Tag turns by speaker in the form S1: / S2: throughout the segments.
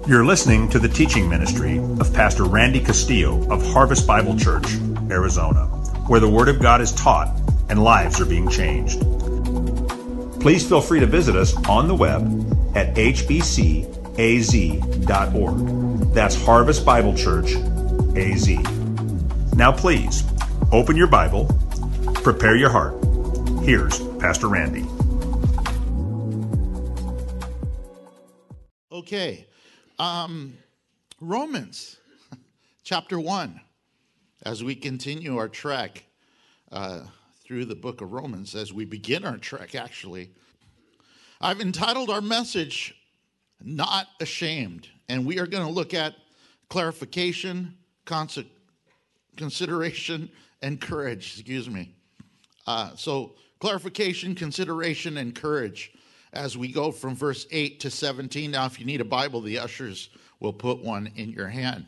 S1: You're listening to the teaching ministry of Pastor Randy Castillo of Harvest Bible Church, Arizona, where the Word of God is taught and lives are being changed. Please feel free to visit us on the web at hbcaz.org. That's Harvest Bible Church, AZ. Now please, open your Bible, prepare your heart. Here's Pastor Randy.
S2: Okay. Romans chapter 1, as we continue our trek through the book of Romans, as we begin our trek, actually, I've entitled our message, Not Ashamed, and we are going to look at clarification, consideration, and courage, So clarification, consideration, and courage, as we go from verse 8 to 17. Now, if you need a Bible, the ushers will put one in your hand.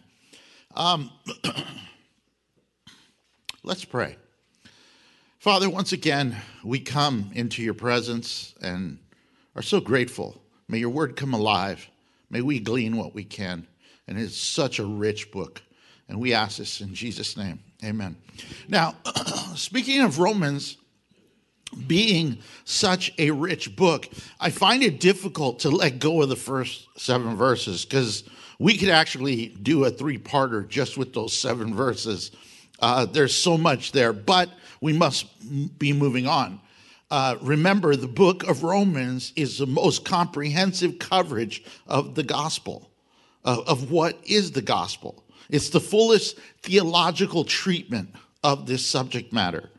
S2: Let's pray. Father, once again, we come into your presence and are so grateful. May your word come alive. May we glean what we can. And it's such a rich book. And we ask this in Jesus' name. Amen. Now, speaking of Romans being such a rich book, I find it difficult to let go of the first 7 verses, because we could actually do a 3-parter just with those 7 verses. There's so much there, but we must be moving on. Remember, the book of Romans is the most comprehensive coverage of the gospel, of what is the gospel. It's the fullest theological treatment of this subject matter.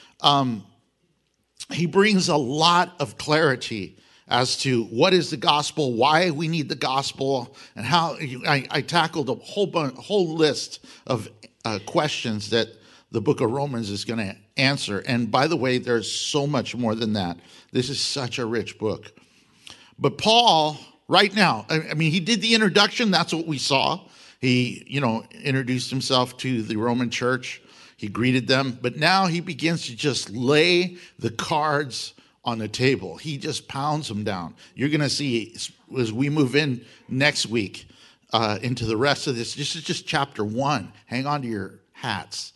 S2: He brings a lot of clarity as to what is the gospel, why we need the gospel, and how. I tackled a whole list of questions that the book of Romans is going to answer. And by the way, there's so much more than that. This is such a rich book. But Paul, right now, he did the introduction. That's what we saw. He, introduced himself to the Roman church. He greeted them, but now he begins to just lay the cards on the table. He just pounds them down. You're going to see as we move in next week into the rest of this. This is just chapter 1. Hang on to your hats.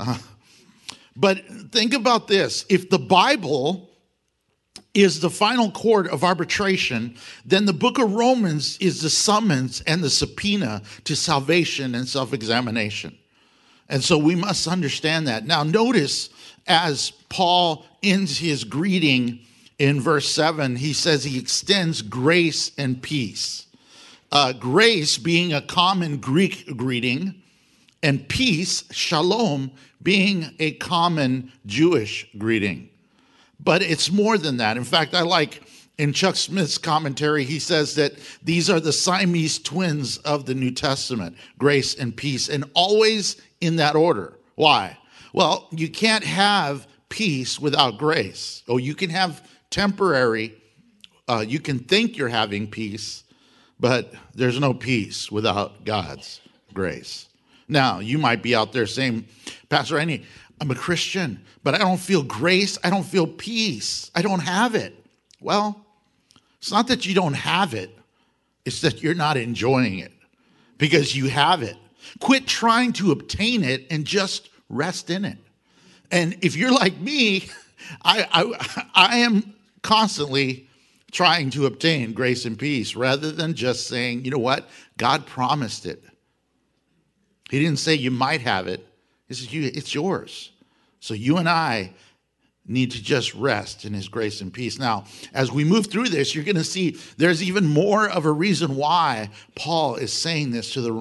S2: But think about this. If the Bible is the final court of arbitration, then the book of Romans is the summons and the subpoena to salvation and self-examination. And so we must understand that. Now notice, as Paul ends his greeting in verse 7, he says he extends grace and peace. Grace being a common Greek greeting, and peace, shalom, being a common Jewish greeting. But it's more than that. In fact, I like in Chuck Smith's commentary, he says that these are the Siamese twins of the New Testament, grace and peace, and always in that order. Why? Well, you can't have peace without grace. Oh, you can have temporary, you can think you're having peace, but there's no peace without God's grace. Now, you might be out there saying, Pastor Randy, I'm a Christian, but I don't feel grace. I don't feel peace. I don't have it. Well, it's not that you don't have it. It's that you're not enjoying it because you have it. Quit trying to obtain it and just rest in it. And if you're like me, I am constantly trying to obtain grace and peace rather than just saying, you know what? God promised it. He didn't say you might have it. He said it's yours. So you and I need to just rest in his grace and peace. Now, as we move through this, you're going to see there's even more of a reason why Paul is saying this to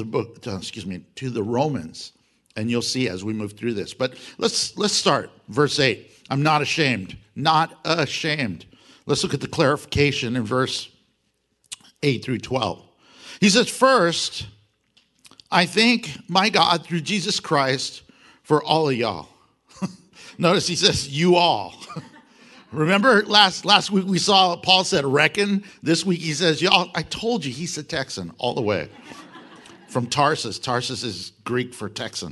S2: the Romans, and you'll see as we move through this. But let's start verse 8. I'm not ashamed, not ashamed. Let's look at the clarification in verse 8 through 12. He says, "First, I thank my God through Jesus Christ for all of y'all." Notice he says, you all. Remember last week we saw Paul said reckon. This week he says, y'all. I told you he's a Texan all the way. From Tarsus. Tarsus is Greek for Texan.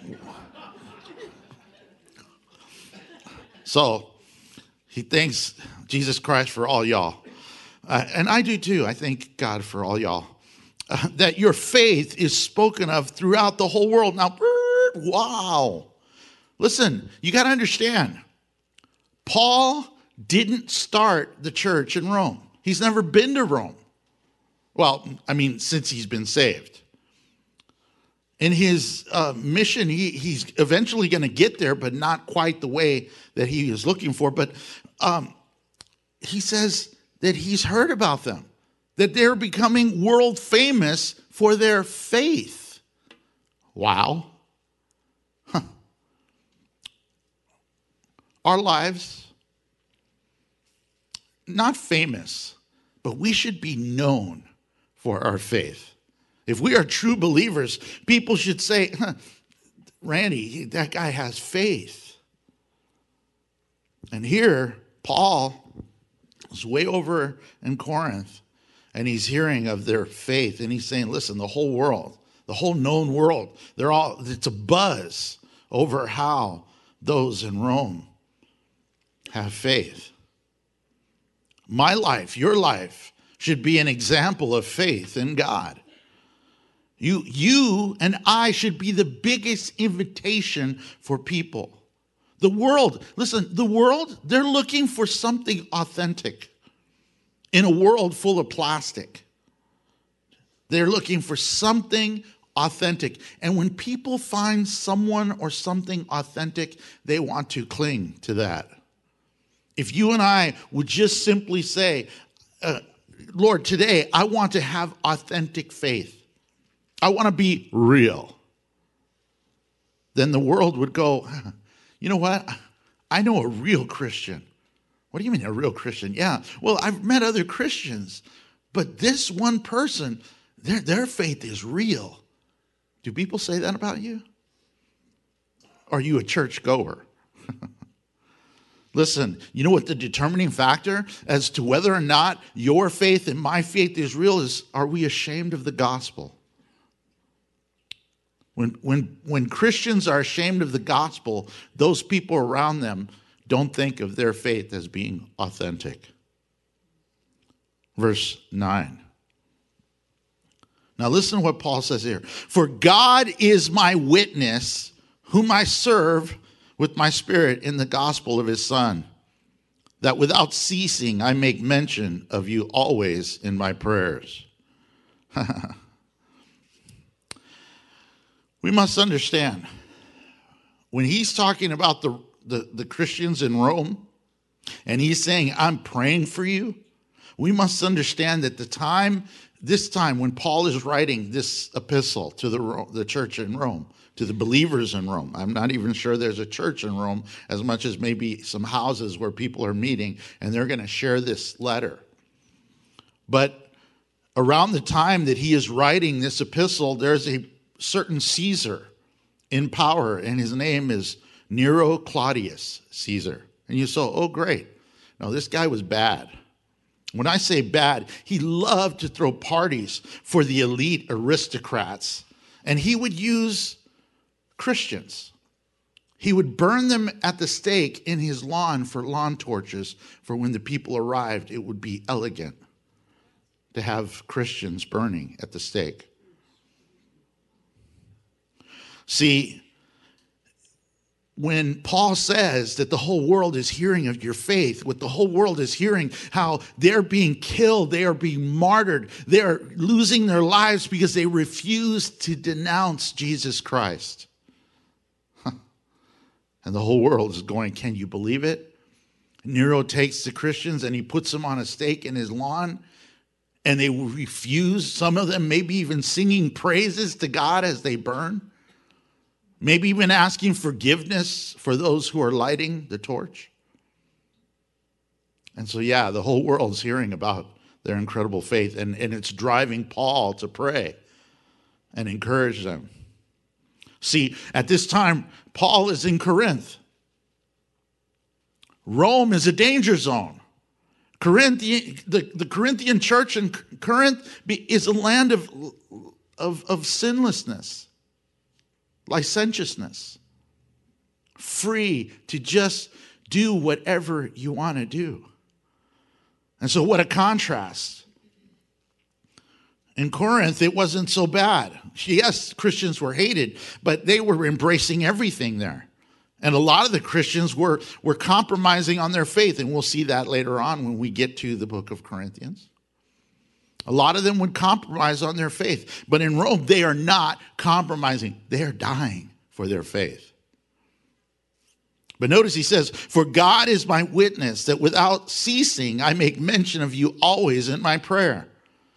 S2: So he thanks Jesus Christ for all y'all. And I do too. I thank God for all y'all. that your faith is spoken of throughout the whole world. Now, wow. Listen, you got to understand, Paul didn't start the church in Rome. He's never been to Rome. Well, I mean, since he's been saved. In his mission, he's eventually going to get there, but not quite the way that he is looking for. But he says that he's heard about them, that they're becoming world famous for their faith. Wow. Huh. Our lives, not famous, but we should be known for our faith. If we are true believers, people should say, Randy, that guy has faith. And here, Paul is way over in Corinth, and he's hearing of their faith, and he's saying, listen, the whole world, the whole known world, it's a buzz over how those in Rome have faith. My life, your life, should be an example of faith in God. You and I should be the biggest invitation for people. The world, listen, the world, they're looking for something authentic in a world full of plastic. They're looking for something authentic. And when people find someone or something authentic, they want to cling to that. If you and I would just simply say, Lord, today I want to have authentic faith. I want to be real. Then the world would go, you know what? I know a real Christian. What do you mean a real Christian? Yeah, well, I've met other Christians, but this one person, their faith is real. Do people say that about you? Are you a church goer? Listen, you know what the determining factor as to whether or not your faith and my faith is real is, are we ashamed of the gospel? When Christians are ashamed of the gospel, those people around them don't think of their faith as being authentic. Verse 9. Now listen to what Paul says here. For God is my witness, whom I serve with my spirit in the gospel of his Son, that without ceasing I make mention of you always in my prayers. We must understand, when he's talking about the Christians in Rome, and he's saying, I'm praying for you, we must understand that this time when Paul is writing this epistle to the church in Rome, to the believers in Rome, I'm not even sure there's a church in Rome, as much as maybe some houses where people are meeting, and they're going to share this letter. But around the time that he is writing this epistle, there's a certain Caesar in power, and his name is Nero Claudius Caesar. And you say, oh, great. No, this guy was bad. When I say bad, he loved to throw parties for the elite aristocrats, and he would use Christians. He would burn them at the stake in his lawn for lawn torches, for when the people arrived, it would be elegant to have Christians burning at the stake. See, when Paul says that the whole world is hearing of your faith, what the whole world is hearing, how they're being killed, they are being martyred, they are losing their lives because they refuse to denounce Jesus Christ. And the whole world is going, can you believe it? Nero takes the Christians and he puts them on a stake in his lawn, and they refuse, some of them maybe even singing praises to God as they burn. Maybe even asking forgiveness for those who are lighting the torch. And so, yeah, the whole world's hearing about their incredible faith, and it's driving Paul to pray and encourage them. See, at this time, Paul is in Corinth. Rome is a danger zone. The Corinthian church in Corinth is a land of sinlessness. Licentiousness, free to just do whatever you want to do. And so what a contrast. In Corinth, it wasn't so bad. Yes, Christians were hated, but they were embracing everything there. And a lot of the Christians were compromising on their faith, and we'll see that later on when we get to the book of Corinthians. A lot of them would compromise on their faith. But in Rome, they are not compromising. They are dying for their faith. But notice he says, "For God is my witness that without ceasing I make mention of you always in my prayer."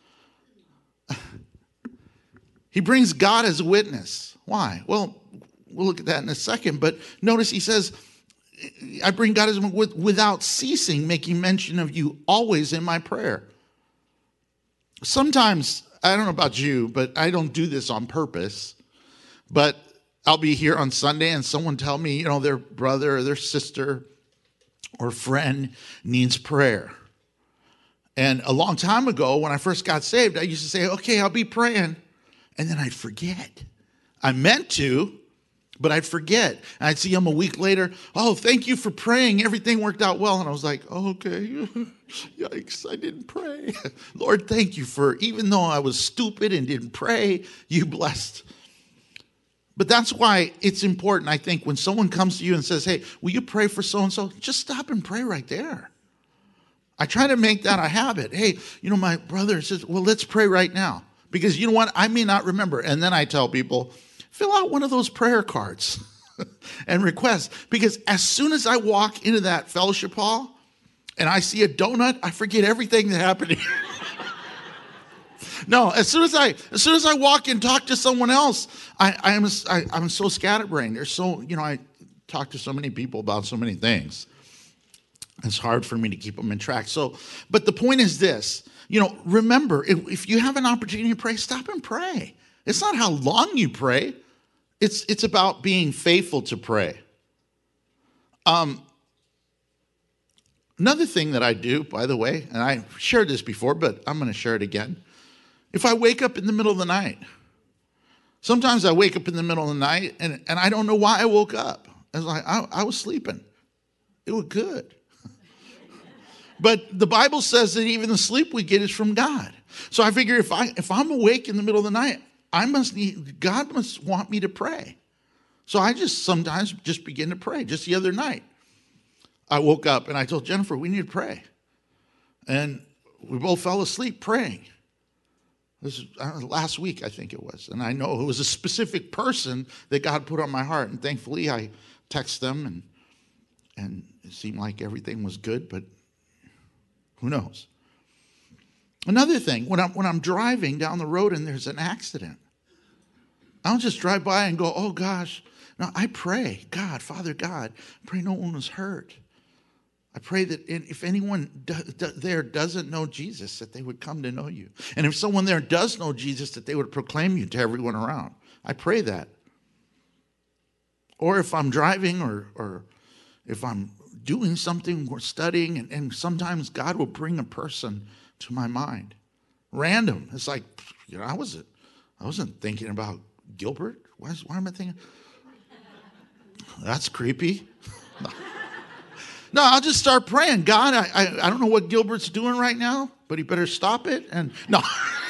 S2: He brings God as a witness. Why? Well, we'll look at that in a second. But notice he says, I bring God as a witness without ceasing, making mention of you always in my prayer. Sometimes, I don't know about you, but I don't do this on purpose. But I'll be here on Sunday and someone tell me, their brother or their sister or friend needs prayer. And a long time ago, when I first got saved, I used to say, okay, I'll be praying. And then I'd forget. I meant to, but I'd forget. And I'd see them a week later. Oh, thank you for praying. Everything worked out well. And I was like, oh, okay. Yikes, I didn't pray. Lord, thank you for, even though I was stupid and didn't pray, you blessed. But that's why it's important, I think, when someone comes to you and says, hey, will you pray for so-and-so? Just stop and pray right there. I try to make that a habit. Hey, my brother says, well, let's pray right now. Because you know what? I may not remember. And then I tell people, fill out one of those prayer cards and request. Because as soon as I walk into that fellowship hall and I see a donut, I forget everything that happened here. No, as soon as I walk and talk to someone else, I'm so scatterbrained. I talk to so many people about so many things. It's hard for me to keep them in track. But the point is this. Remember, if you have an opportunity to pray, stop and pray. It's not how long you pray. It's about being faithful to pray. Another thing that I do, by the way, and I shared this before, but I'm going to share it again. If I wake up in the middle of the night, sometimes I wake up in the middle of the night and I don't know why I woke up. I was sleeping. It was good. But the Bible says that even the sleep we get is from God. So I figure if I'm awake in the middle of the night, God must want me to pray. So I sometimes begin to pray. Just the other night, I woke up and I told Jennifer, we need to pray. And we both fell asleep praying. This was last week, I think it was. And I know it was a specific person that God put on my heart. And thankfully, I texted them and it seemed like everything was good, but who knows? Another thing, when I'm driving down the road and there's an accident, I don't just drive by and go, oh gosh. No, I pray, God, Father God, I pray no one was hurt. I pray that if anyone there doesn't know Jesus, that they would come to know you. And if someone there does know Jesus, that they would proclaim you to everyone around. I pray that. Or if I'm driving or if I'm doing something or studying, and sometimes God will bring a person to my mind. Random. It's like, I wasn't thinking about Gilbert. Why am I thinking? That's creepy. No, I'll just start praying. God, I don't know what Gilbert's doing right now, but he better stop it. And no,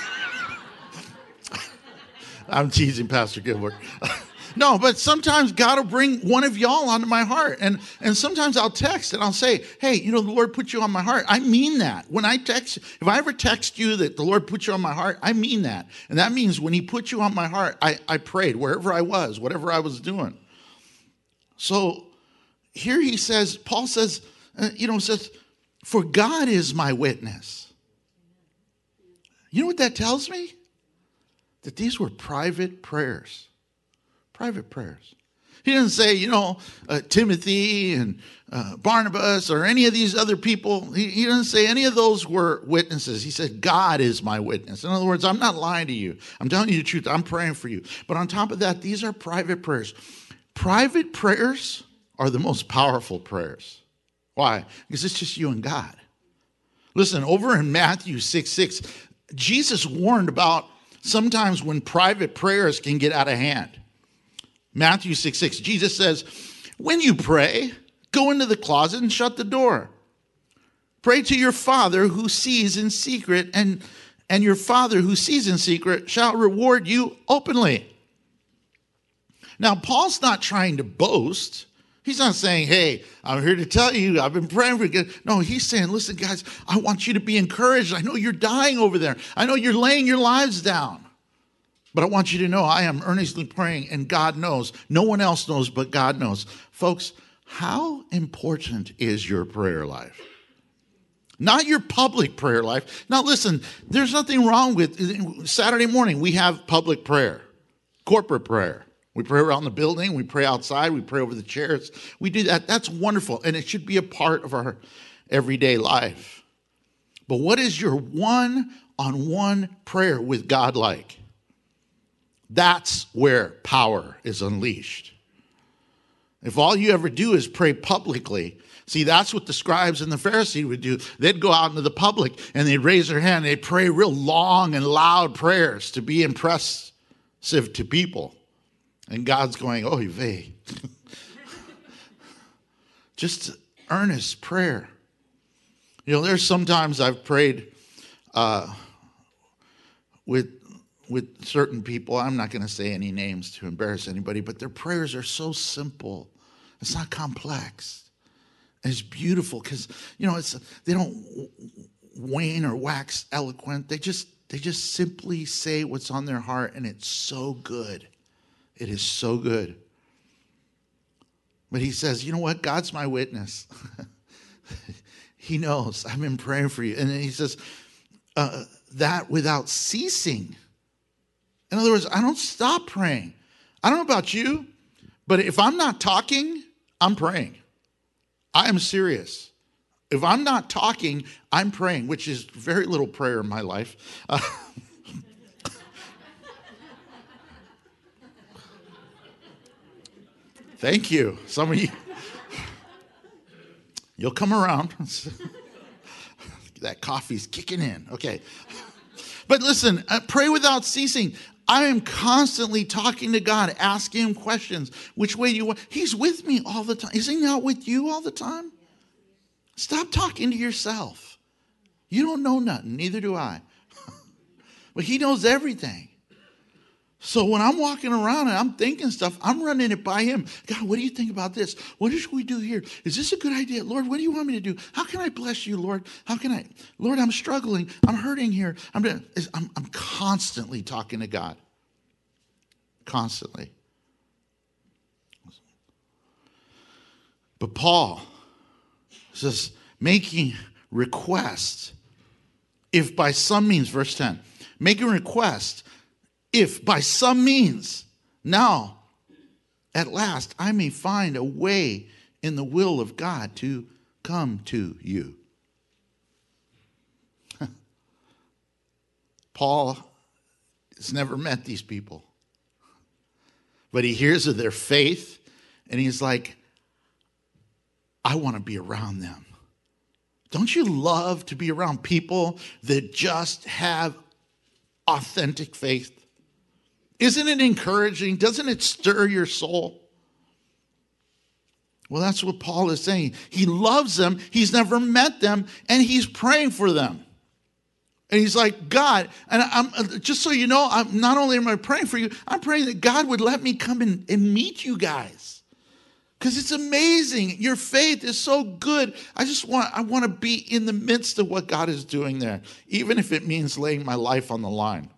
S2: I'm teasing Pastor Gilbert. No, but sometimes God will bring one of y'all onto my heart. And sometimes I'll text and I'll say, hey, the Lord put you on my heart. I mean that. When I text, if I ever text you that the Lord put you on my heart, I mean that. And that means when he put you on my heart, I prayed wherever I was, whatever I was doing. So here he says, Paul says, for God is my witness. You know what that tells me? That these were private prayers. Private prayers. He didn't say, Timothy and Barnabas or any of these other people. He didn't say any of those were witnesses. He said, God is my witness. In other words, I'm not lying to you. I'm telling you the truth. I'm praying for you. But on top of that, these are private prayers. Private prayers are the most powerful prayers. Why? Because it's just you and God. Listen, over in Matthew 6:6, Jesus warned about sometimes when private prayers can get out of hand. Matthew 6:6, Jesus says, when you pray, go into the closet and shut the door. Pray to your Father who sees in secret, and and your Father who sees in secret shall reward you openly. Now, Paul's not trying to boast. He's not saying, hey, I'm here to tell you, I've been praying for you. No, he's saying, listen, guys, I want you to be encouraged. I know you're dying over there. I know you're laying your lives down. But I want you to know I am earnestly praying, and God knows. No one else knows, but God knows. Folks, how important is your prayer life? Not your public prayer life. Now, listen, there's nothing wrong with Saturday morning. We have public prayer, corporate prayer. We pray around the building. We pray outside. We pray over the chairs. We do that. That's wonderful, and it should be a part of our everyday life. But what is your one-on-one prayer with God like? That's where power is unleashed. If all you ever do is pray publicly, see, that's what the scribes and the Pharisees would do. They'd go out into the public and they'd raise their hand. They'd pray real long and loud prayers to be impressive to people. And God's going, oh, vey. Just earnest prayer. You know, there's sometimes I've prayed with certain people. I'm not going to say any names to embarrass anybody, but their prayers are so simple. It's not complex. And it's beautiful because, you know, they don't wane or wax eloquent. They just simply say what's on their heart, and it's so good. It is so good. But he says, you know what? God's my witness. He knows. I've been praying for you. And then he says, that without ceasing. In other words, I don't stop praying. I don't know about you, but if I'm not talking, I'm praying. I am serious. If I'm not talking, I'm praying, which is very little prayer in my life. Thank you. Some of you, you'll come around. That coffee's kicking in. Okay. But listen, pray without ceasing. I am constantly talking to God, asking him questions. Which way do you want? He's with me all the time. Is he not with you all the time? Stop talking to yourself. You don't know nothing. Neither do I. But he knows everything. So when I'm walking around and I'm thinking stuff, I'm running it by him. God, what do you think about this? What should we do here? Is this a good idea? Lord, what do you want me to do? How can I bless you, Lord? Lord, I'm struggling. I'm hurting here. I'm constantly talking to God. Constantly. But Paul says, making requests, if by some means, verse 10, making requests, if by some means, now, at last, I may find a way in the will of God to come to you. Paul has never met these people. But he hears of their faith, and he's like, I want to be around them. Don't you love to be around people that just have authentic faith? Isn't it encouraging? Doesn't it stir your soul? Well, that's what Paul is saying. He loves them. He's never met them, and he's praying for them. And he's like, God, and I'm just so you know, I'm not only am I praying for you, I'm praying that God would let me come and meet you guys. Because it's amazing. Your faith is so good. I want to be in the midst of what God is doing there, even if it means laying my life on the line.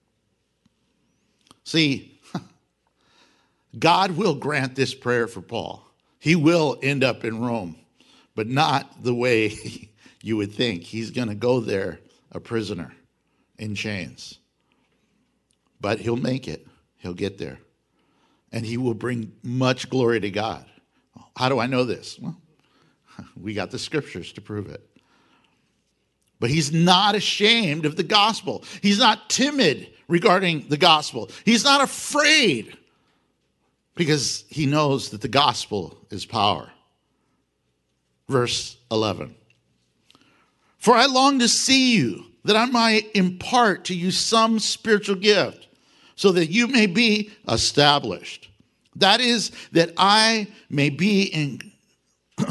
S2: See, God will grant this prayer for Paul. He will end up in Rome, but not the way you would think. He's going to go there a prisoner in chains. But he'll make it. He'll get there. And he will bring much glory to God. How do I know this? Well, we got the scriptures to prove it. But he's not ashamed of the gospel. He's not timid regarding the gospel. He's not afraid because he knows that the gospel is power. Verse 11. For I long to see you, that I might impart to you some spiritual gift, so that you may be established. That is, that I may be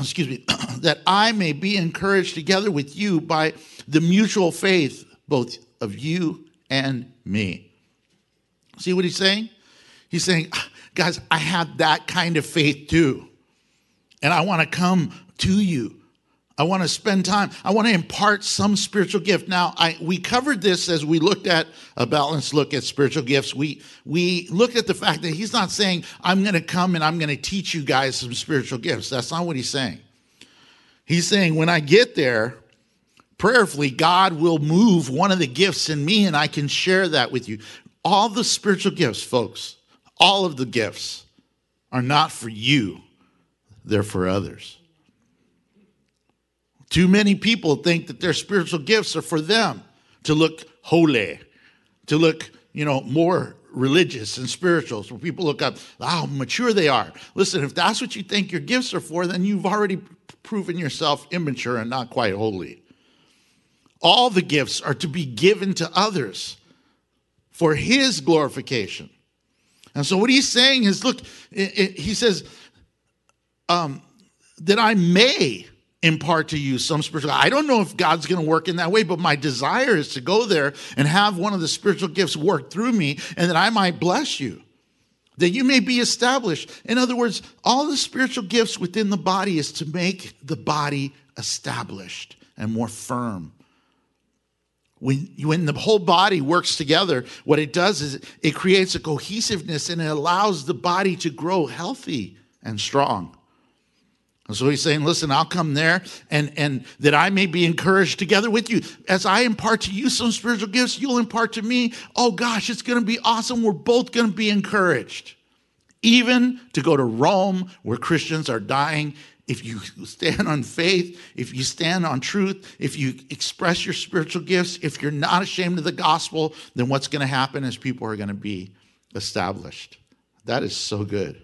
S2: that I may be encouraged together with you by the mutual faith, both of you and me. See what he's saying? He's saying, guys, I have that kind of faith too. And I want to come to you. I want to spend time. I want to impart some spiritual gift. Now, we covered this as we looked at a balanced look at spiritual gifts. We looked at the fact that he's not saying, I'm going to come and I'm going to teach you guys some spiritual gifts. That's not what he's saying. He's saying, when I get there, prayerfully, God will move one of the gifts in me and I can share that with you. All the spiritual gifts, folks, all of the gifts are not for you. They're for others. Too many people think that their spiritual gifts are for them to look holy, to look, more religious and spiritual. So people look up how mature they are. Listen, if that's what you think your gifts are for, then you've already proven yourself immature and not quite holy. All the gifts are to be given to others for his glorification. And so what he's saying is, look, he says, that I may impart to you some spiritual. I don't know if God's going to work in that way, but my desire is to go there and have one of the spiritual gifts work through me and that I might bless you, that you may be established. In other words, all the spiritual gifts within the body is to make the body established and more firm. When the whole body works together, what it does is it creates a cohesiveness and it allows the body to grow healthy and strong. And so he's saying, listen, I'll come there and that I may be encouraged together with you. As I impart to you some spiritual gifts, you'll impart to me. Oh gosh, it's going to be awesome. We're both going to be encouraged. Even to go to Rome where Christians are dying. If you stand on faith, if you stand on truth, if you express your spiritual gifts, if you're not ashamed of the gospel, then what's going to happen is people are going to be established. That is so good.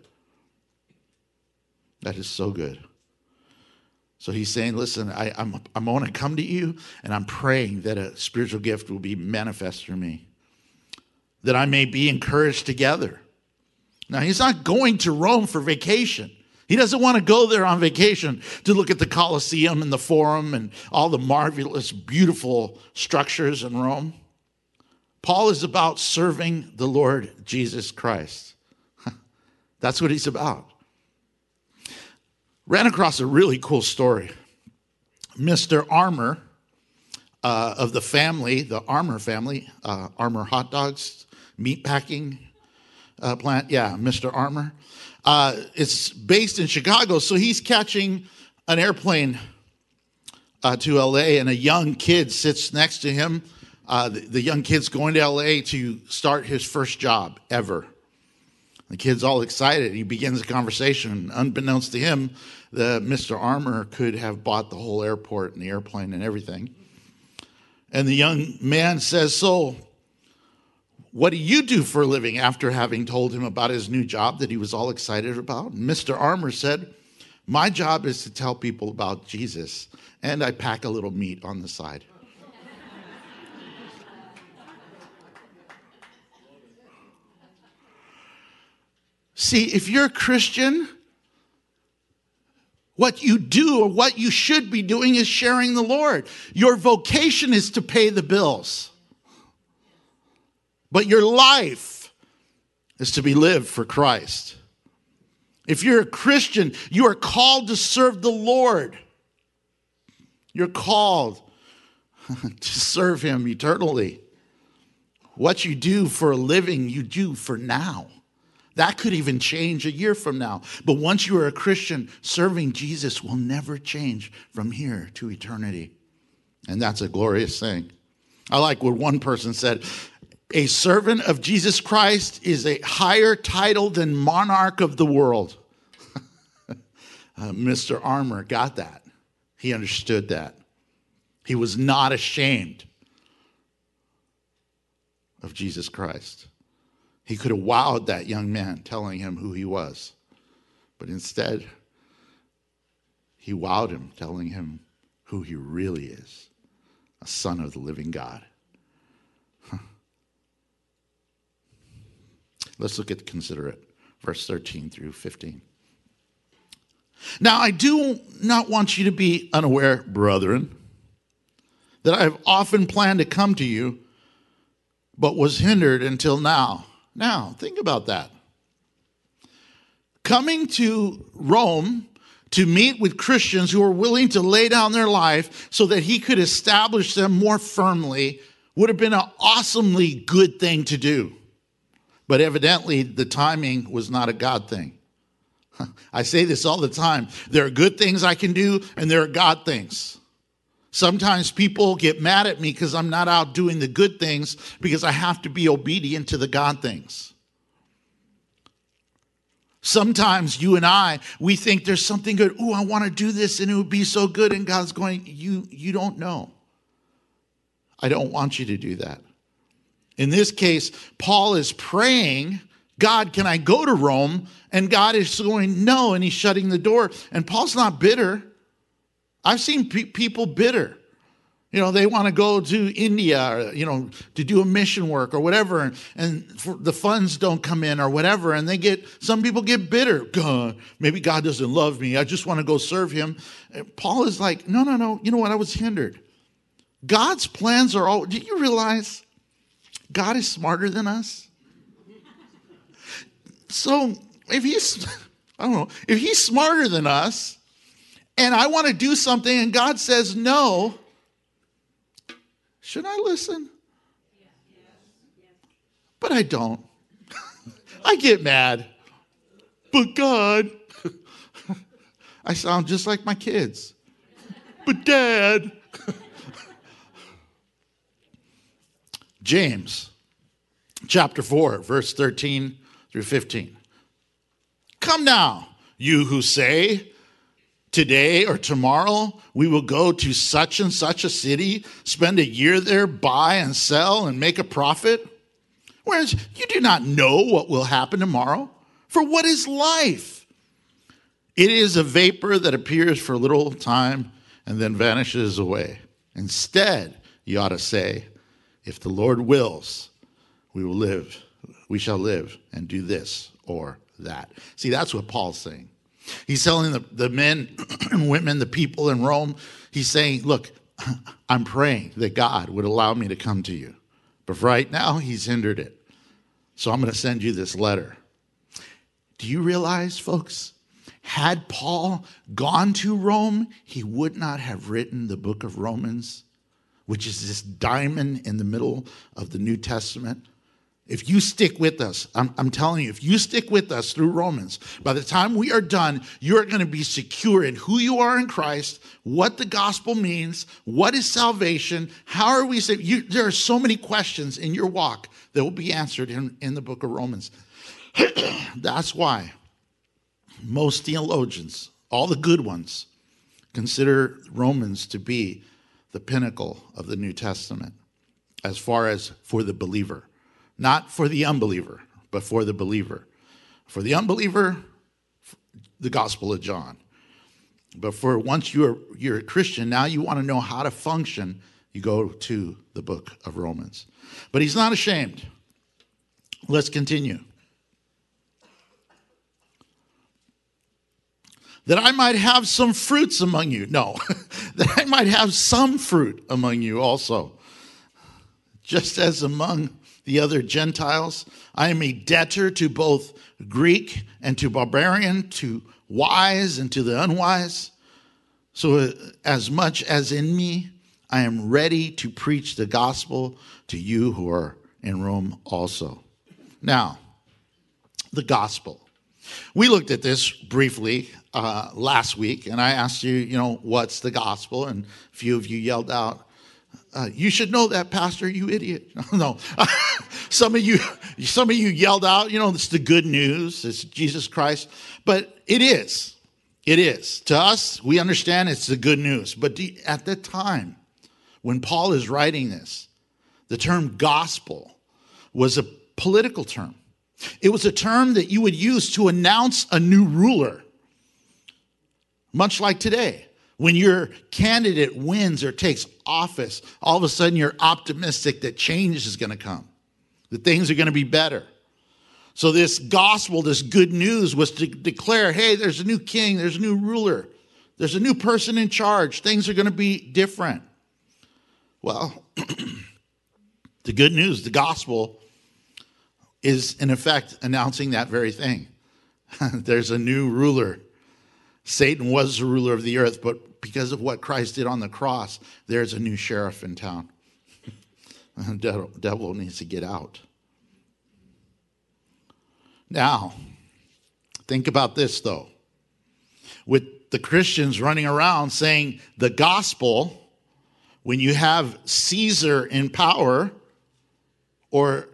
S2: That is so good. So he's saying, listen, I'm going to come to you, and I'm praying that a spiritual gift will be manifest through me, that I may be encouraged together. Now, he's not going to Rome for vacation. He doesn't want to go there on vacation to look at the Colosseum and the Forum and all the marvelous, beautiful structures in Rome. Paul is about serving the Lord Jesus Christ. That's what he's about. Ran across a really cool story. Mr. Armour of the family, the Armour family, Armour hot dogs, meat packing plant. Yeah, Mr. Armour. It's based in Chicago, so he's catching an airplane to L.A., and a young kid sits next to him. The young kid's going to L.A. to start his first job ever. The kid's all excited. He begins a conversation. Unbeknownst to him, Mr. Armour could have bought the whole airport and the airplane and everything. And the young man says, so what do you do for a living, after having told him about his new job that he was all excited about? And Mr. Armour said, my job is to tell people about Jesus, and I pack a little meat on the side. See, if you're a Christian, what you do or what you should be doing is sharing the Lord. Your vocation is to pay the bills. But your life is to be lived for Christ. If you're a Christian, you are called to serve the Lord. You're called to serve him eternally. What you do for a living, you do for now. That could even change a year from now. But once you are a Christian, serving Jesus will never change from here to eternity. And that's a glorious thing. I like what one person said. A servant of Jesus Christ is a higher title than monarch of the world. Mr. Armour got that. He understood that. He was not ashamed of Jesus Christ. He could have wowed that young man telling him who he was. But instead, he wowed him telling him who he really is. A son of the living God. Let's consider it. Verse 13 through 15. Now, I do not want you to be unaware, brethren, that I have often planned to come to you, but was hindered until now. Now, think about that. Coming to Rome to meet with Christians who were willing to lay down their life so that he could establish them more firmly would have been an awesomely good thing to do. But evidently, the timing was not a God thing. I say this all the time. There are good things I can do, and there are God things. Sometimes people get mad at me because I'm not out doing the good things because I have to be obedient to the God things. Sometimes you and I, we think there's something good. Oh, I want to do this and it would be so good. And God's going, you don't know. I don't want you to do that. In this case, Paul is praying, God, can I go to Rome? And God is going, no, and he's shutting the door. And Paul's not bitter. I've seen people bitter. You know, they want to go to India, or, you know, to do a mission work or whatever, and the funds don't come in or whatever, and some people get bitter. God, maybe God doesn't love me. I just want to go serve him. And Paul is like, no. You know what? I was hindered. God's plans are all. Do you realize God is smarter than us? So if he's smarter than us, and I want to do something, and God says no. Should I listen? But I don't. I get mad. But God, I sound just like my kids. But Dad. James chapter 4, verse 13 through 15. Come now, you who say, today or tomorrow, we will go to such and such a city, spend a year there, buy and sell and make a profit. Whereas you do not know what will happen tomorrow. For what is life? It is a vapor that appears for a little time and then vanishes away. Instead, you ought to say, if the Lord wills, we shall live and do this or that. See, that's what Paul's saying. He's telling the men and women, the people in Rome, he's saying, look, I'm praying that God would allow me to come to you. But right now, he's hindered it. So I'm going to send you this letter. Do you realize, folks, had Paul gone to Rome, he would not have written the book of Romans, which is this diamond in the middle of the New Testament. If you stick with us, I'm telling you, if you stick with us through Romans, by the time we are done, you're going to be secure in who you are in Christ, what the gospel means, what is salvation, how are we saved. There are so many questions in your walk that will be answered in the book of Romans. That's why most theologians, all the good ones, consider Romans to be the pinnacle of the New Testament as far as for the believer. Not for the unbeliever, but for the believer. For the unbeliever, the Gospel of John. But for once you're a Christian, now you want to know how to function, you go to the book of Romans. But he's not ashamed. Let's continue. That I might have some fruits among you. No, that I might have some fruit among you also. Just as among the other Gentiles, I am a debtor to both Greek and to barbarian, to wise and to the unwise. So as much as in me, I am ready to preach the gospel to you who are in Rome also. Now, the gospel. We looked at this briefly last week, and I asked you, what's the gospel? And a few of you yelled out, you should know that, Pastor, you idiot. No. Some of you yelled out, it's the good news. It's Jesus Christ. But it is. It is. To us, we understand it's the good news. But at the time, when Paul is writing this, the term gospel was a political term. It was a term that you would use to announce a new ruler. Much like today. When your candidate wins or takes office, all of a sudden you're optimistic that change is going to come, that things are going to be better. So this gospel, this good news was to declare, hey, there's a new king, there's a new ruler, there's a new person in charge, things are going to be different. Well, The good news, the gospel, is in effect announcing that very thing. There's a new ruler. Satan was the ruler of the earth, but because of what Christ did on the cross, there's a new sheriff in town. The devil needs to get out. Now, think about this, though. With the Christians running around saying the gospel, when you have Caesar in power, or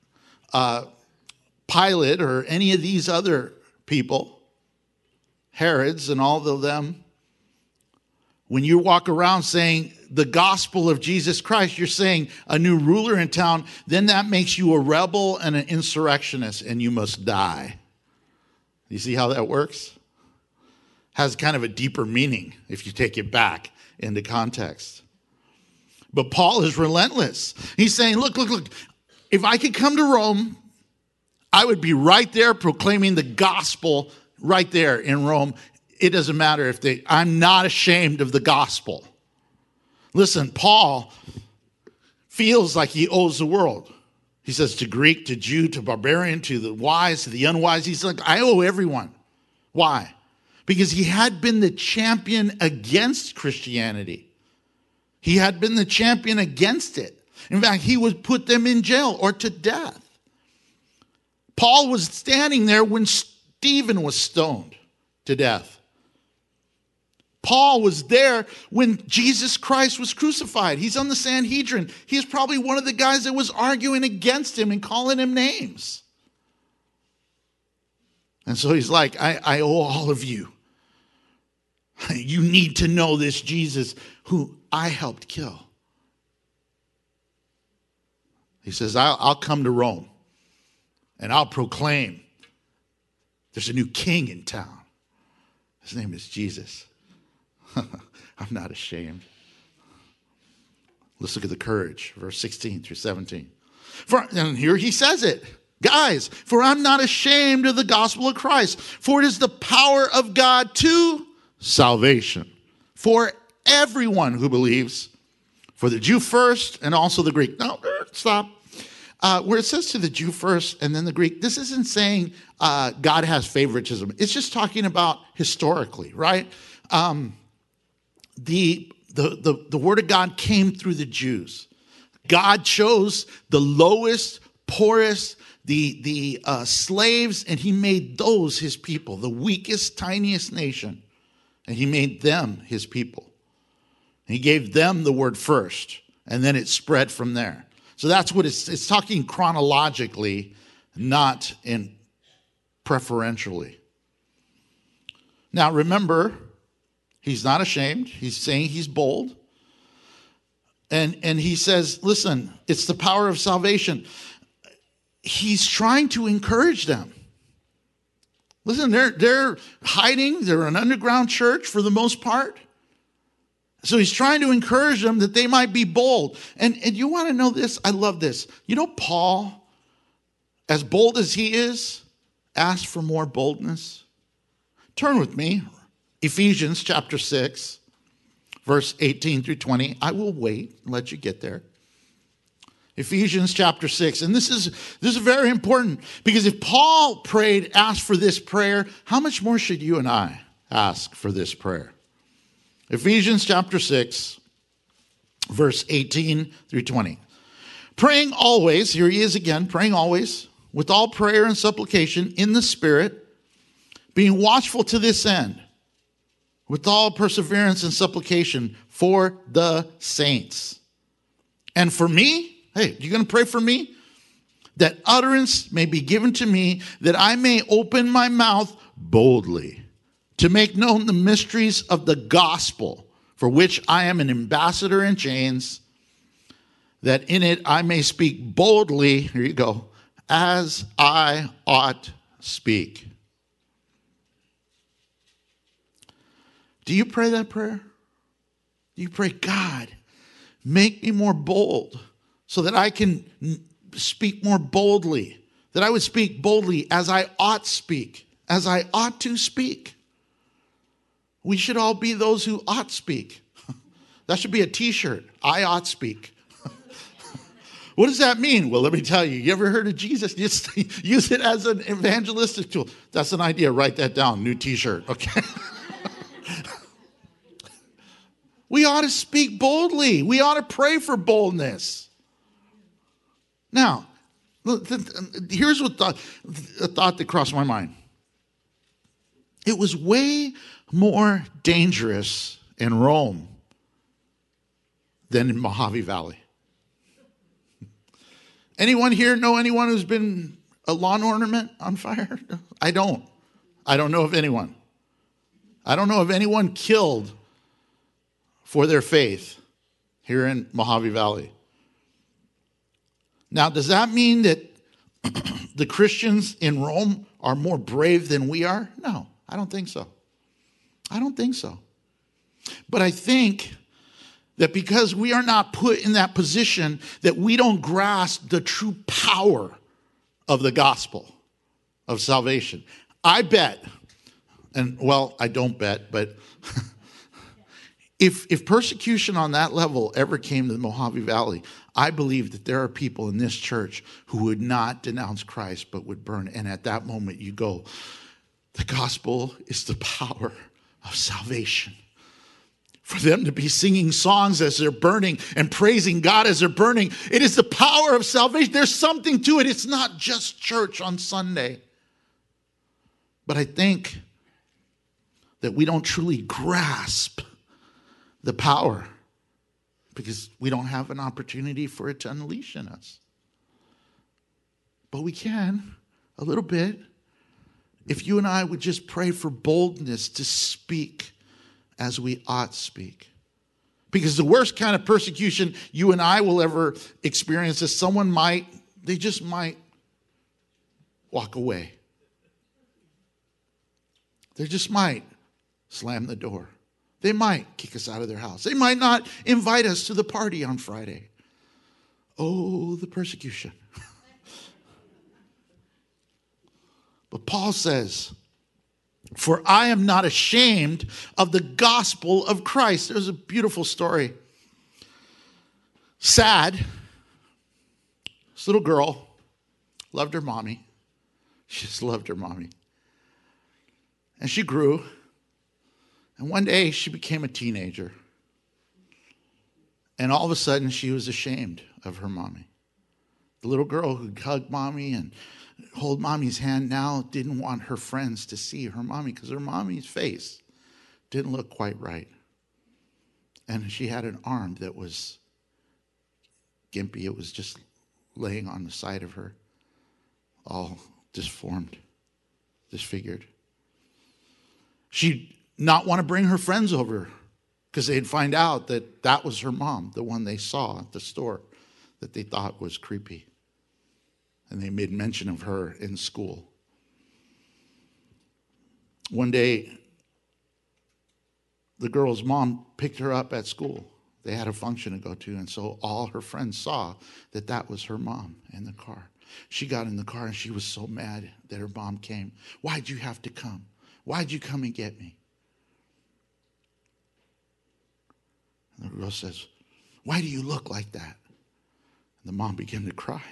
S2: Pilate, or any of these other people, Herods and all of them, when you walk around saying the gospel of Jesus Christ, you're saying a new ruler in town, then that makes you a rebel and an insurrectionist, and you must die. You see how that works? Has kind of a deeper meaning if you take it back into context. But Paul is relentless. He's saying, look, if I could come to Rome, I would be right there proclaiming the gospel right there in Rome. It doesn't matter I'm not ashamed of the gospel. Listen, Paul feels like he owes the world. He says to Greek, to Jew, to barbarian, to the wise, to the unwise. He's like, I owe everyone. Why? Because he had been the champion against Christianity. He had been the champion against it. In fact, he would put them in jail or to death. Paul was standing there when Stephen was stoned to death. Paul was there when Jesus Christ was crucified. He's on the Sanhedrin. He's probably one of the guys that was arguing against him and calling him names. And so he's like, I owe all of you. You need to know this Jesus who I helped kill. He says, I'll come to Rome and I'll proclaim there's a new king in town. His name is Jesus. I'm not ashamed. Let's look at the courage, verse 16 through 17. And here he says it. Guys, for I'm not ashamed of the gospel of Christ, for it is the power of God to salvation for everyone who believes, for the Jew first and also the Greek. No, stop. Where it says to the Jew first and then the Greek, this isn't saying God has favoritism. It's just talking about historically, right? The word of God came through the Jews. God chose the lowest, poorest, the slaves, and he made those his people, the weakest, tiniest nation. And he made them his people. He gave them the word first, and then it spread from there. So that's what it's talking chronologically, not in preferentially. Now remember, he's not ashamed. He's saying he's bold. And he says, listen, it's the power of salvation. He's trying to encourage them. Listen, they're hiding. They're an underground church for the most part. So he's trying to encourage them that they might be bold. And you want to know this? I love this. You know, Paul, as bold as he is, asked for more boldness. Turn with me. Ephesians chapter 6, verse 18 through 20. I will wait and let you get there. Ephesians chapter 6. And this is very important, because if Paul asked for this prayer, how much more should you and I ask for this prayer? Ephesians chapter 6, verse 18 through 20. Praying always, here he is again, praying always, with all prayer and supplication in the Spirit, being watchful to this end, with all perseverance and supplication for the saints. And for me, hey, you going to pray for me? That utterance may be given to me, that I may open my mouth boldly to make known the mysteries of the gospel, for which I am an ambassador in chains, that in it I may speak boldly, here you go, as I ought speak. Do you pray that prayer? Do you pray, God, make me more bold so that I can speak more boldly, that I would speak boldly as I ought speak, as I ought to speak? We should all be those who ought speak. That should be a t-shirt. I ought speak. What does that mean? Well, let me tell you. You ever heard of Jesus? Just use it as an evangelistic tool. That's an idea. Write that down. New t-shirt. Okay. We ought to speak boldly. We ought to pray for boldness. Now, here's a thought that crossed my mind. It was way more dangerous in Rome than in Mojave Valley. Anyone here know anyone who's been a lawn ornament on fire? I don't. I don't know of anyone. I don't know of anyone killed for their faith here in Mojave Valley. Now, does that mean that the Christians in Rome are more brave than we are? No, I don't think so. I don't think so. But I think that because we are not put in that position, that we don't grasp the true power of the gospel of salvation. I bet, and well, I don't bet, but if persecution on that level ever came to the Mojave Valley, I believe that there are people in this church who would not denounce Christ but would burn. And at that moment you go, the gospel is the power of salvation. For them to be singing songs as they're burning and praising God as they're burning, it is the power of salvation. There's something to it. It's not just church on Sunday. But I think that we don't truly grasp the power because we don't have an opportunity for it to unleash in us. But we can, a little bit, if you and I would just pray for boldness to speak as we ought speak. Because the worst kind of persecution you and I will ever experience is they just might walk away. They just might slam the door. They might kick us out of their house. They might not invite us to the party on Friday. Oh, the persecution. But Paul says, for I am not ashamed of the gospel of Christ. There's a beautiful story. Sad. This little girl loved her mommy. She just loved her mommy. And she grew. And one day she became a teenager. And all of a sudden she was ashamed of her mommy. The little girl who hugged mommy and hold mommy's hand now didn't want her friends to see her mommy because her mommy's face didn't look quite right. And she had an arm that was gimpy. It was just laying on the side of her, all disformed, disfigured. She'd not want to bring her friends over because they'd find out that that was her mom, the one they saw at the store that they thought was creepy. And they made mention of her in school. One day, the girl's mom picked her up at school. They had a function to go to, and so all her friends saw that that was her mom in the car. She got in the car, and she was so mad that her mom came. Why'd you have to come? Why'd you come and get me? And the girl says, why do you look like that? And the mom began to cry.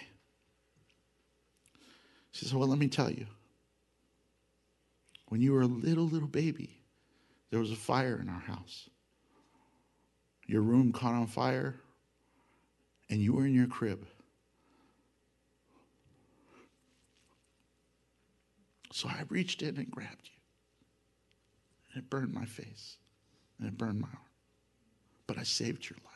S2: She said, well, let me tell you. When you were a little baby, there was a fire in our house. Your room caught on fire, and you were in your crib. So I reached in and grabbed you. And it burned my face, and it burned my arm. But I saved your life.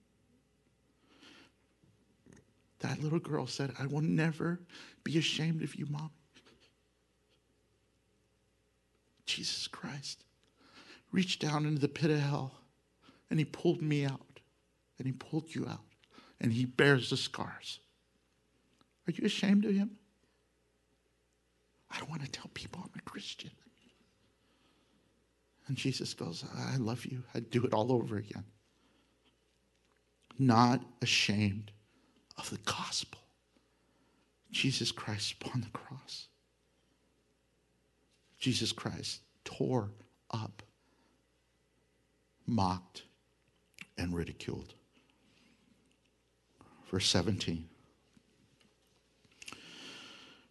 S2: That little girl said, I will never be ashamed of you, Mom. Jesus Christ reached down into the pit of hell, and he pulled me out, and he pulled you out, and he bears the scars. Are you ashamed of him? I don't want to tell people I'm a Christian. And Jesus goes, I love you. I'd do it all over again. Not ashamed of the gospel. Jesus Christ upon the cross. Jesus Christ tore up, mocked, and ridiculed. Verse 17.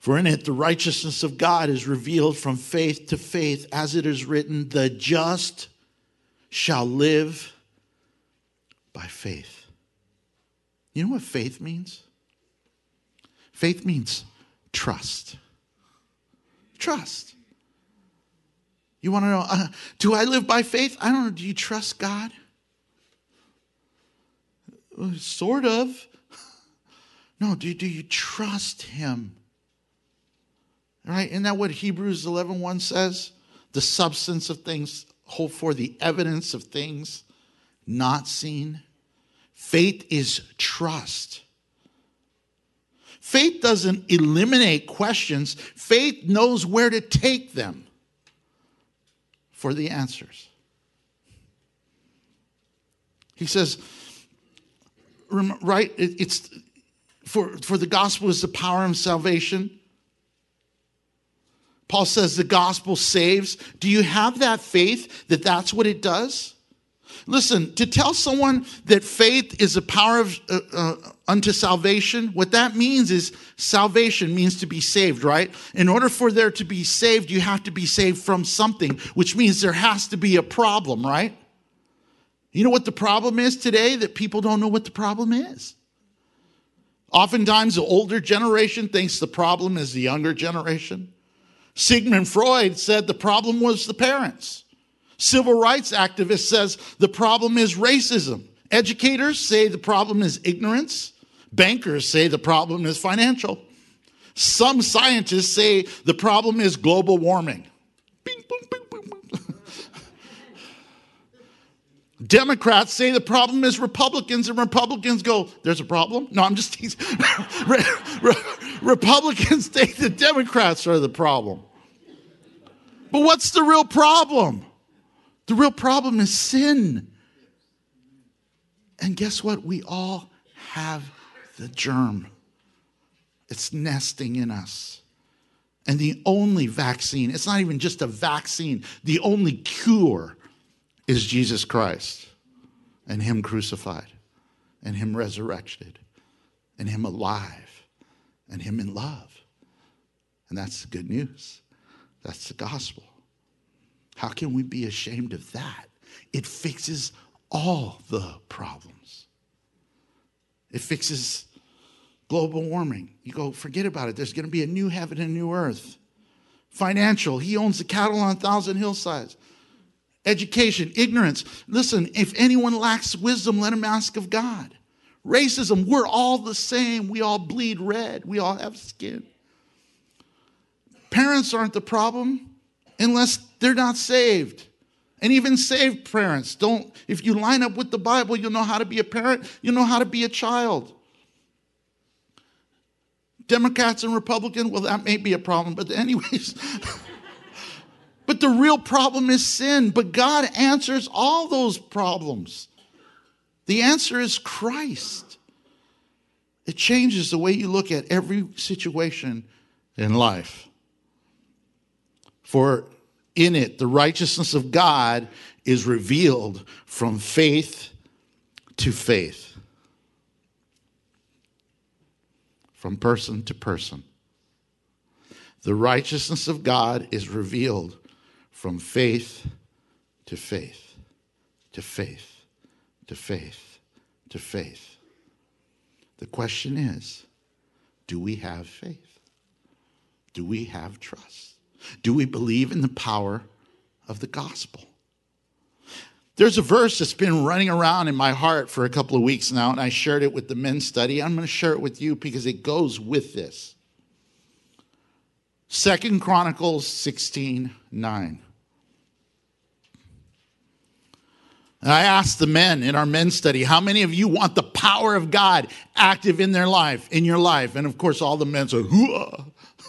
S2: For in it the righteousness of God is revealed from faith to faith, as it is written, the just shall live by faith. You know what faith means? Faith means trust. Trust. You want to know, do I live by faith? I don't know. Do you trust God? Sort of. No, do you trust him? Right? Isn't that what Hebrews 11:1 says? The substance of things hoped for, the evidence of things not seen. Faith is trust. Faith doesn't eliminate questions. Faith knows where to take them for the answers. He says, right, it's for the gospel is the power of salvation. Paul says the gospel saves. Do you have that faith that that's what it does? Listen, to tell someone that faith is a power of unto salvation, what that means is salvation means to be saved, right? In order for there to be saved, you have to be saved from something, which means there has to be a problem, right? You know what the problem is today? That people don't know what the problem is. Oftentimes, the older generation thinks the problem is the younger generation. Sigmund Freud said the problem was the parents. Civil rights activists says the problem is racism. Educators say the problem is ignorance. Bankers say the problem is financial. Some scientists say the problem is global warming. Bing, boom, bing, boom, boom. Democrats say the problem is Republicans, and Republicans go, there's a problem? No, I'm just teasing. Republicans think the Democrats are the problem. But what's the real problem? The real problem is sin. And guess what? We all have the germ. It's nesting in us. And the only vaccine, it's not even just a vaccine, the only cure is Jesus Christ and him crucified and him resurrected and him alive and him in love. And that's the good news. That's the gospel. How can we be ashamed of that? It fixes all the problems. It fixes global warming. You go, forget about it. There's going to be a new heaven and a new earth. Financial. He owns the cattle on 1,000 hillsides. Education, ignorance. Listen, if anyone lacks wisdom, let him ask of God. Racism, we're all the same. We all bleed red. We all have skin. Parents aren't the problem unless they're not saved. And even saved parents don't. If you line up with the Bible, you'll know how to be a parent. You'll know how to be a child. Democrats and Republicans, well, that may be a problem, but anyways. But the real problem is sin. But God answers all those problems. The answer is Christ. It changes the way you look at every situation in life. For in it, the righteousness of God is revealed from faith to faith. From person to person. The righteousness of God is revealed from faith to faith, to faith, to faith, to faith. The question is, do we have faith? Do we have trust? Do we believe in the power of the gospel? There's a verse that's been running around in my heart for a couple of weeks now, and I shared it with the men's study. I'm going to share it with you because it goes with this. 2 Chronicles 16:9. And I asked the men in our men's study, how many of you want the power of God active in their life, in your life? And of course, all the men said, hooah.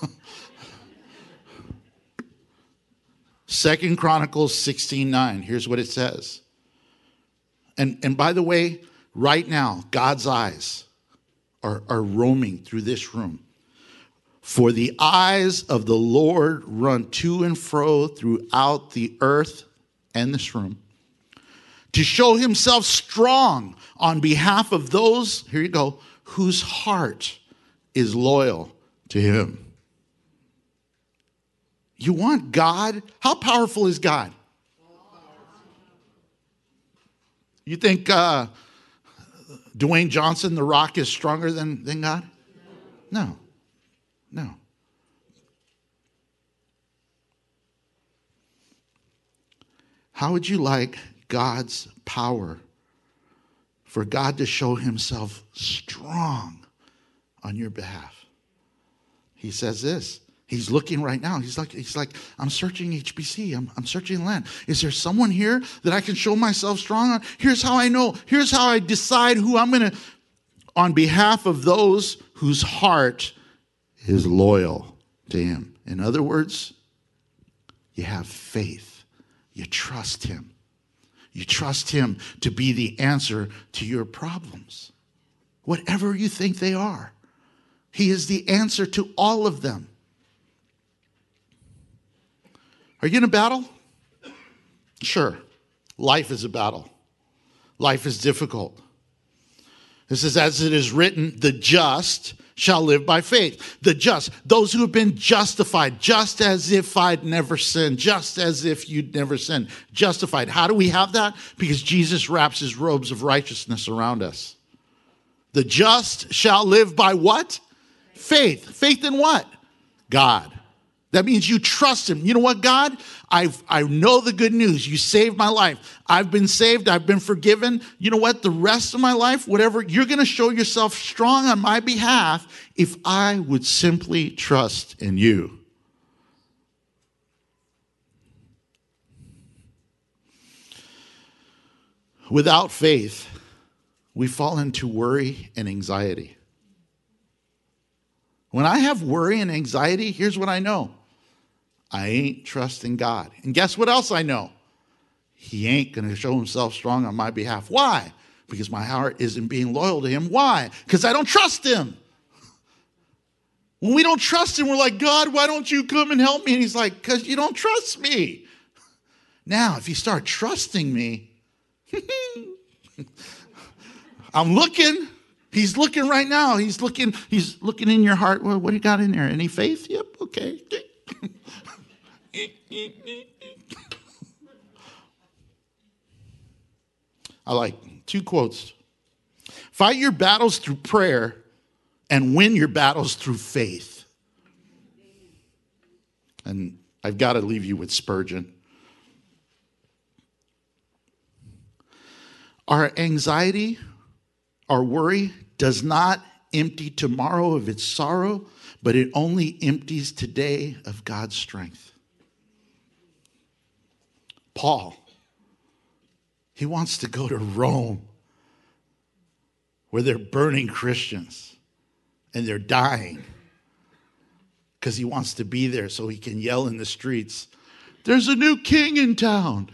S2: 2 Chronicles 16:9. Here's what it says. And by the way, right now, God's eyes are roaming through this room. For the eyes of the Lord run to and fro throughout the earth and this room, to show himself strong on behalf of those, here you go, whose heart is loyal to him. You want God? How powerful is God? You think Dwayne Johnson, The Rock, is stronger than God? No. No. How would you like God's power for God to show himself strong on your behalf? He says this. He's looking right now. He's like, I'm searching HBC. I'm searching land. Is there someone here that I can show myself strong on? Here's how I know. Here's how I decide who I'm going to, on behalf of those whose heart is loyal to him. In other words, you have faith. You trust him. You trust him to be the answer to your problems. Whatever you think they are. He is the answer to all of them. Are you in a battle? Sure. Life is a battle. Life is difficult. This is as it is written, the just shall live by faith. The just, those who have been justified, just as if I'd never sinned, just as if you'd never sinned, justified. How do we have that? Because Jesus wraps his robes of righteousness around us. The just shall live by what? Faith. Faith in what? God. That means you trust him. You know what, God? I know the good news. You saved my life. I've been saved. I've been forgiven. You know what? The rest of my life, whatever, you're going to show yourself strong on my behalf if I would simply trust in you. Without faith, we fall into worry and anxiety. When I have worry and anxiety, here's what I know. I ain't trusting God. And guess what else I know? He ain't going to show himself strong on my behalf. Why? Because my heart isn't being loyal to him. Why? Because I don't trust him. When we don't trust him, we're like, God, why don't you come and help me? And he's like, because you don't trust me. Now, if you start trusting me, I'm looking. He's looking right now. He's looking in your heart. Well, what do you got in there? Any faith? Yep, okay. I like 2 quotes. Fight your battles through prayer and win your battles through faith. And I've got to leave you with Spurgeon. Our anxiety, our worry does not empty tomorrow of its sorrow, but it only empties today of God's strength. Paul, he wants to go to Rome where they're burning Christians and they're dying because he wants to be there so he can yell in the streets, there's a new king in town.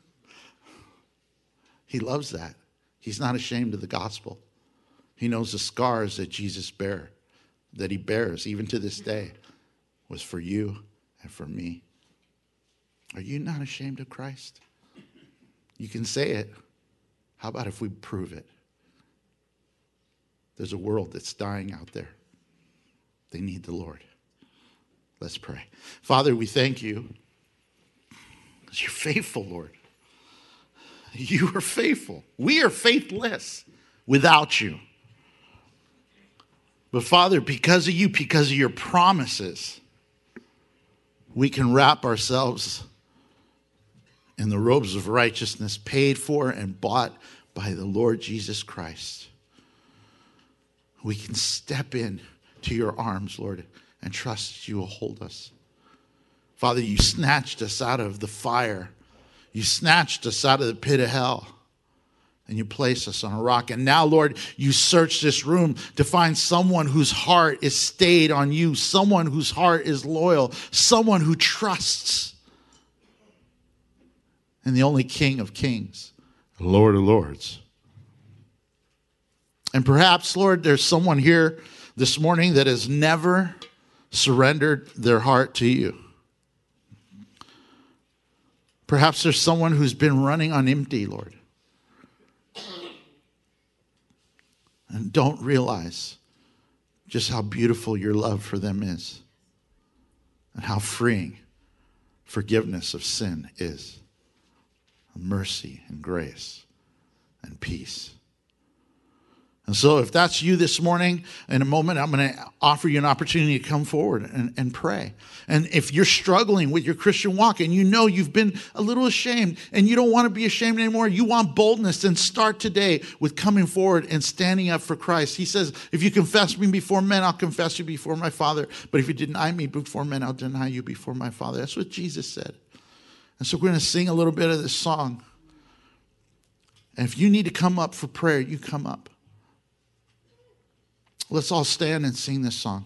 S2: He loves that. He's not ashamed of the gospel. He knows the scars that Jesus that he bears, even to this day, was for you and for me. Are you not ashamed of Christ? You can say it. How about if we prove it? There's a world that's dying out there. They need the Lord. Let's pray. Father, we thank you because you're faithful, Lord. You are faithful. We are faithless without you. But Father, because of you, because of your promises, we can wrap ourselves in the robes of righteousness paid for and bought by the Lord Jesus Christ. We can step in to your arms, Lord, and trust that you will hold us. Father, you snatched us out of the fire. You snatched us out of the pit of hell. And you place us on a rock. And now, Lord, you search this room to find someone whose heart is stayed on you, someone whose heart is loyal, someone who trusts in the only King of Kings, Lord of Lords. And perhaps, Lord, there's someone here this morning that has never surrendered their heart to you. Perhaps there's someone who's been running on empty, Lord, and don't realize just how beautiful your love for them is and how freeing forgiveness of sin is. Mercy and grace and peace. And so if that's you this morning, in a moment, I'm going to offer you an opportunity to come forward and pray. And if you're struggling with your Christian walk and you know you've been a little ashamed and you don't want to be ashamed anymore, you want boldness, then start today with coming forward and standing up for Christ. He says, if you confess me before men, I'll confess you before my Father. But if you deny me before men, I'll deny you before my Father. That's what Jesus said. And so we're going to sing a little bit of this song. And if you need to come up for prayer, you come up. Let's all stand and sing this song.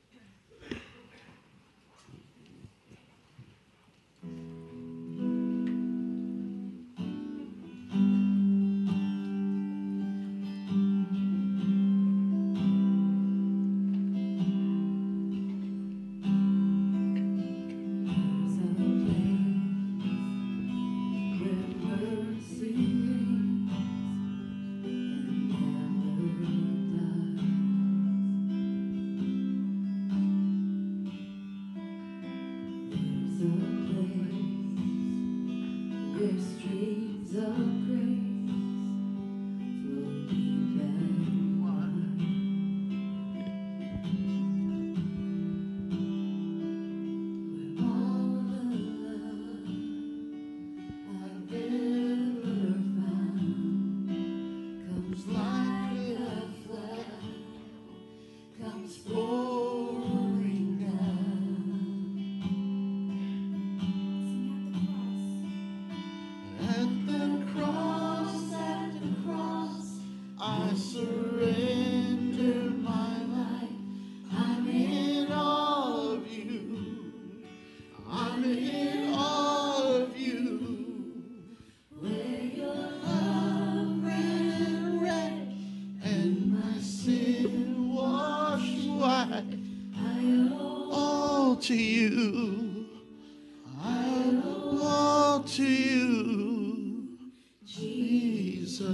S2: To you, I owe all to you, Jesus.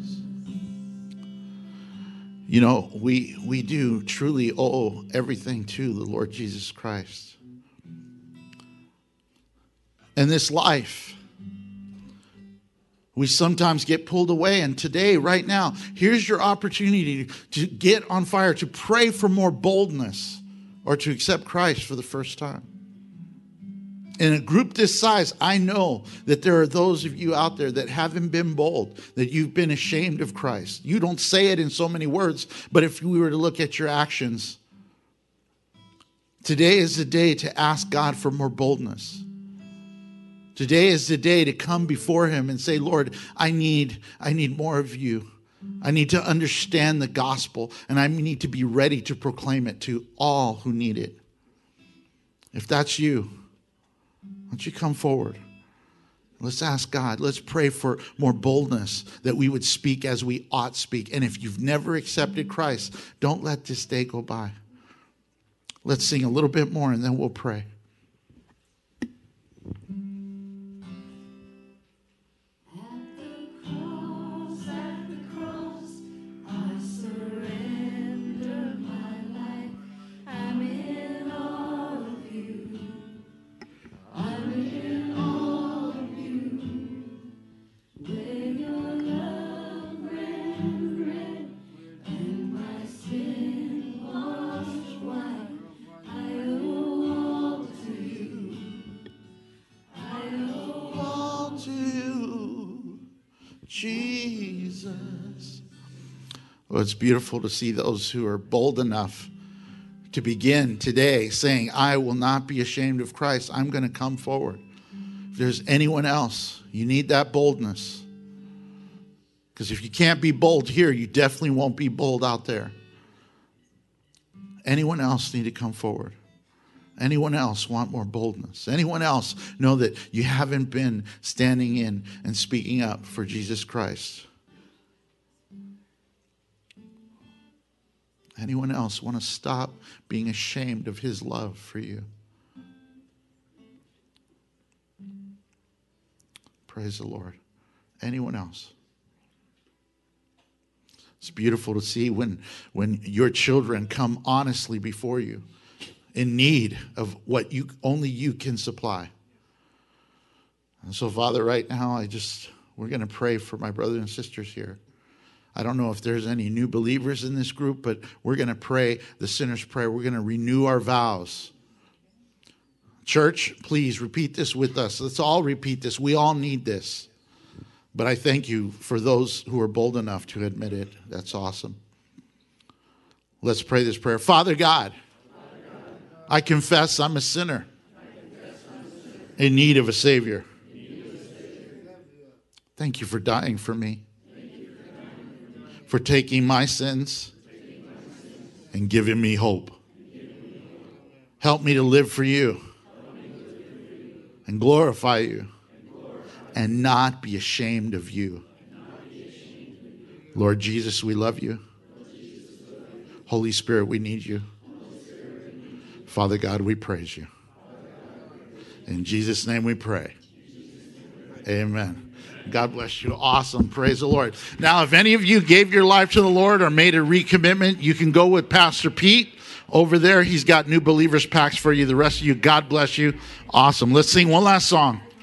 S2: You know, we do truly owe everything to the Lord Jesus Christ. In this life, we sometimes get pulled away, and today, right now, here's your opportunity to get on fire, to pray for more boldness, or to accept Christ for the first time. In a group this size, I know that there are those of you out there that haven't been bold, that you've been ashamed of Christ. You don't say it in so many words, but if we were to look at your actions, today is the day to ask God for more boldness. Today is the day to come before Him and say, Lord, I need more of you. I need to understand the gospel, and I need to be ready to proclaim it to all who need it. If that's you, why don't you come forward? Let's ask God. Let's pray for more boldness, that we would speak as we ought speak. And if you've never accepted Christ, don't let this day go by. Let's sing a little bit more, and then we'll pray. Jesus. Well, it's beautiful to see those who are bold enough to begin today saying, I will not be ashamed of Christ. I'm going to come forward. If there's anyone else, you need that boldness. Because if you can't be bold here, you definitely won't be bold out there. Anyone else need to come forward? Anyone else want more boldness? Anyone else know that you haven't been standing in and speaking up for Jesus Christ? Anyone else want to stop being ashamed of His love for you? Praise the Lord. Anyone else? It's beautiful to see when your children come honestly before you in need of what only you can supply. And so, Father, right now, we're going to pray for my brothers and sisters here. I don't know if there's any new believers in this group, but we're going to pray the sinner's prayer. We're going to renew our vows. Church, please repeat this with us. Let's all repeat this. We all need this. But I thank you for those who are bold enough to admit it. That's awesome. Let's pray this prayer. Father God, I confess I'm a sinner in need of a Savior. Thank you for dying for me, for taking my sins and giving me hope. Help me to live for you and glorify you and not be ashamed of you. Lord Jesus, we love you. Holy Spirit, we need you. Father God, we praise you. In Jesus' name we pray. Amen. God bless you. Awesome. Praise the Lord. Now, if any of you gave your life to the Lord or made a recommitment, you can go with Pastor Pete over there. He's got new believers packs for you. The rest of you, God bless you. Awesome. Let's sing one last song.